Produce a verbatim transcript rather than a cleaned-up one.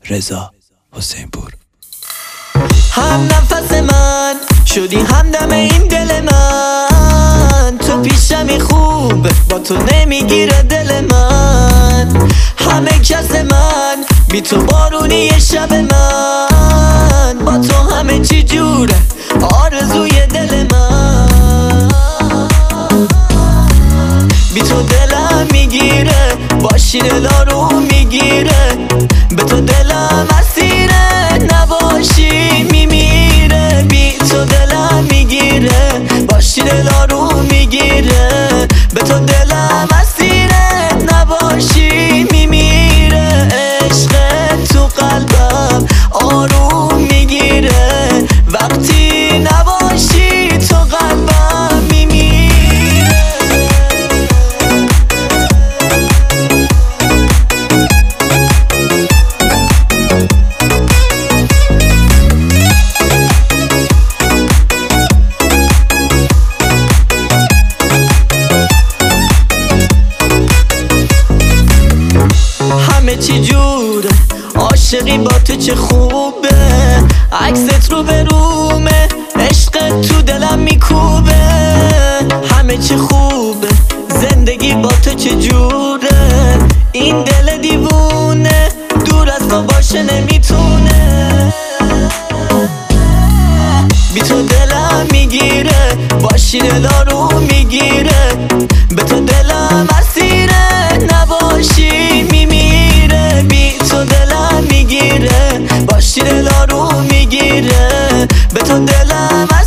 رضا حسینپور. هم نفس من شدی همدم این دل من، تو پیشمی خوب با تو نمیگیره دل من. همه کس من بی تو بارونی شب من، با تو همه چی جوره آرزوی دل من. بی تو دلم میگیره با شیر دارو میگیره، به تو دلم اسیره نباشی میمیره. بی تو دلم میگیره با شیر دارو میگیره، به تو دلم اسیره نباشی میمیره. عشق تو قلبم آروم میگیره، وقتی نباشی تو قلبم میمیره. همه چی جوره عاشقی با تو چه خوبه، عکست رو به رومه عشق تو دلم میکوبه. همه چی خوبه زندگی با تو چه جوره، این دل دیوونه دور از تو باشه نمیتونه. بی تو دلم میگیره با شیر دارو میگیره، به تو دلم اسیره نباشی میمیره. بی تو دلم میگیره با شیر دارو میگیره، به تو دلم